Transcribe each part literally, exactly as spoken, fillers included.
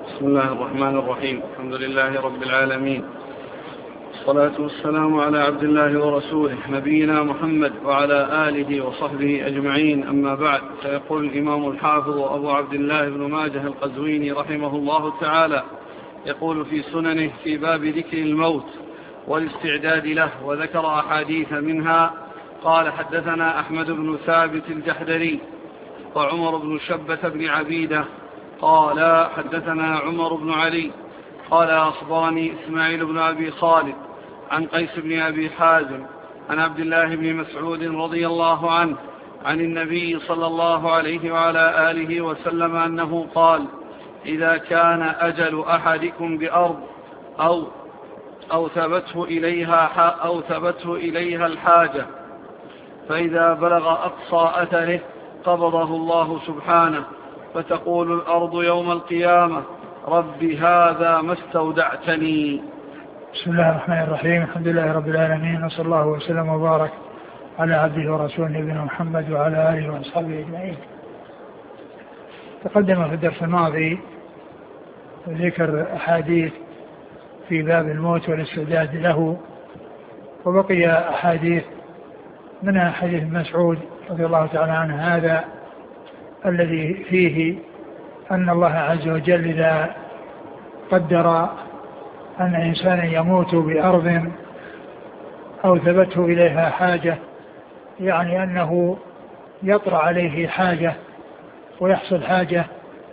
بسم الله الرحمن الرحيم. الحمد لله رب العالمين، والصلاة والسلام على عبد الله ورسوله نبينا محمد وعلى آله وصحبه أجمعين. أما بعد، فيقول الإمام الحافظ أبو عبد الله بن ماجه القزويني رحمه الله تعالى، يقول في سننه في باب ذكر الموت والاستعداد له، وذكر أحاديث منها. قال: حدثنا أحمد بن ثابت الجحدري وعمر بن شبة بن عبيدة قال: حدثنا عمر بن علي قال: أخبرني إسماعيل بن أبي خالد عن قيس بن أبي حازم عن عبد الله بن مسعود رضي الله عنه عن النبي صلى الله عليه وعلى آله وسلم أنه قال: إذا كان أجل أحدكم بأرض أو أو ثبته إليها أو ثبته إليها الحاجة، فإذا بلغ أقصى أثره قبضه الله سبحانه، فتقول الأرض يوم القيامة: رب هذا ما استودعتني. بسم الله الرحمن الرحيم. الحمد لله رب العالمين، وصلى الله وسلم وبارك على عبده ورسوله نبينا محمد وعلى آله وأصحابه أجمعين. تقدم في الدرس الماضي ذكر أحاديث في باب الموت والاستعداد له، وبقي أحاديث منها حديث مسعود رضي الله تعالى عنه هذا الذي فيه أن الله عز وجل إذا قدر أن إنسانا يموت بأرض أو ثبته إليها حاجة، يعني أنه يطرأ عليه حاجة ويحصل حاجة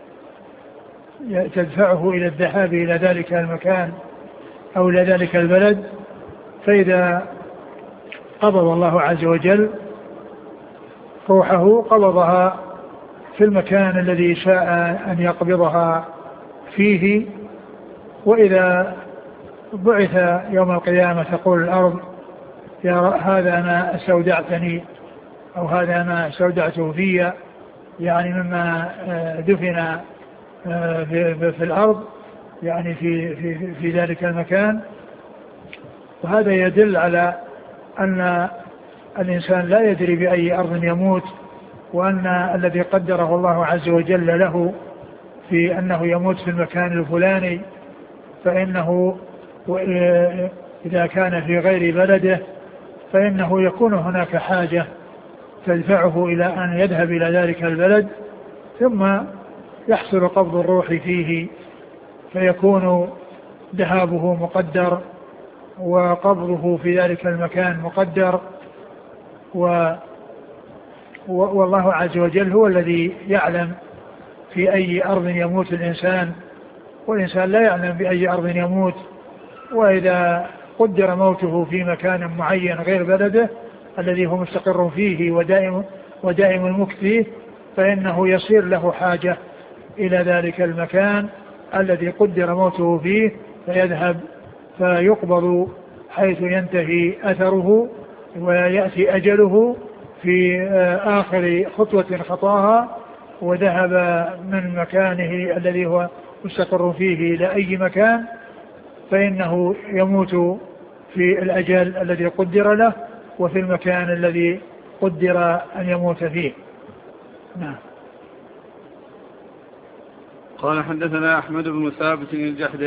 تدفعه إلى الذهاب إلى ذلك المكان أو إلى ذلك البلد، فإذا قبض الله عز وجل روحه قبضها في المكان الذي شاء أن يقبضها فيه. وإذا بعث يوم القيامة تقول الأرض: يا هذا ما استودعتني، أو هذا ما استودعته في، يعني مما دفن في الأرض، يعني في, في, في ذلك المكان. وهذا يدل على أن الإنسان لا يدري بأي أرض يموت، وأن الذي قدره الله عز وجل له في أنه يموت في المكان الفلاني، فإنه إذا كان في غير بلده فإنه يكون هناك حاجة تدفعه إلى أن يذهب إلى ذلك البلد، ثم يحصل قبض الروح فيه، فيكون ذهابه مقدر وقبضه في ذلك المكان مقدر. و والله عز وجل هو الذي يعلم في أي أرض يموت الإنسان، والإنسان لا يعلم بأي أرض يموت. وإذا قدر موته في مكان معين غير بلده الذي هو مستقر فيه ودائم, ودائم المكث فيه، فإنه يصير له حاجة إلى ذلك المكان الذي قدر موته فيه، فيذهب فيقبض حيث ينتهي أثره ويأتي أجله في آخر خطوة خطاها، وذهب من مكانه الذي هو مستقر فيه إلى أي مكان، فإنه يموت في الأجل الذي قدر له وفي المكان الذي قدر أن يموت فيه. نعم. قال: حدثنا أحمد بن ثابت الجحدري